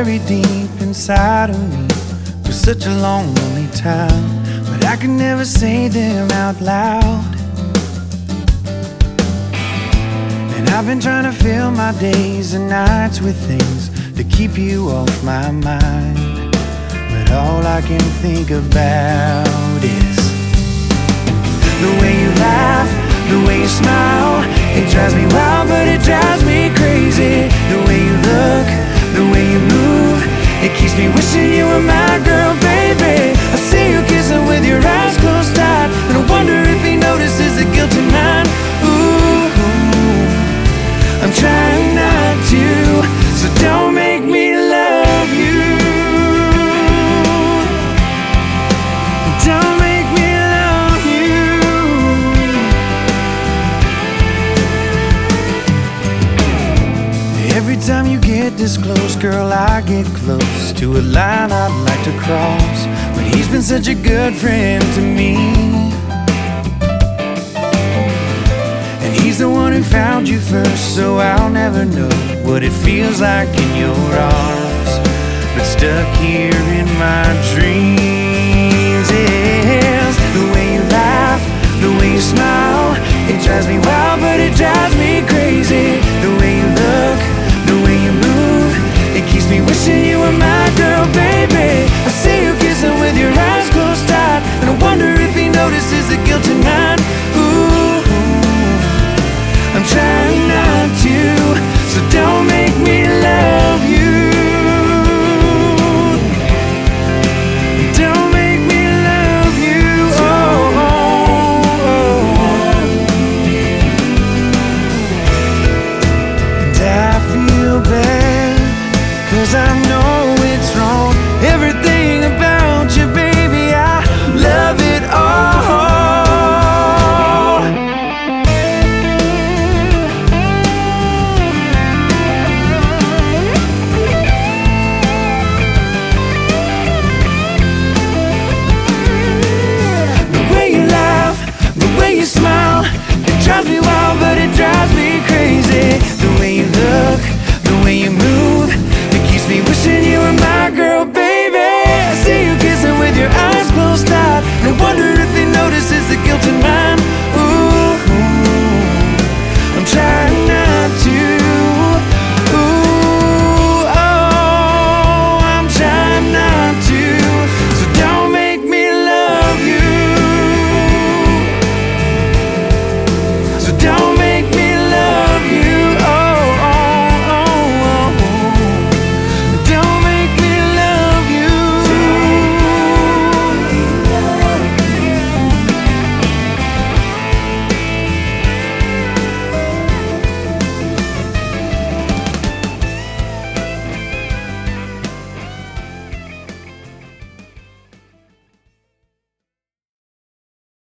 buried deep inside of me for such a long, lonely time, but I could never say them out loud. And I've been trying to fill my days and nights with things to keep you off my mind, but all I can think about is the way you laugh, the way you smile. It drives me wild, but it drives me crazy. The way you look, the way you move, it keeps me wishing you were my girl, baby. I see you kissing with your eyes closed tight, and I wonder if he notices the guilt in mine. Ooh, I'm trying not to, so don't make me love you. Don't make me love you. Every time you get this close, girl, I get close to a line I'd like to cross, but he's been such a good friend to me. And he's the one who found you first, so I'll never know what it feels like in your arms, but stuck here in my dreams is the way you laugh, the way you smile. It drives me wild, but it drives me crazy. The way you look, the way you move, it keeps me wishing you were my girl, baby. I see you kissing with your eyes closed tight, and I wonder if he notices the guilt in mine. Ooh, I'm trying not to, so don't make me love you. Don't make me love you. Oh, oh, oh. And I feel bad, 'cause I know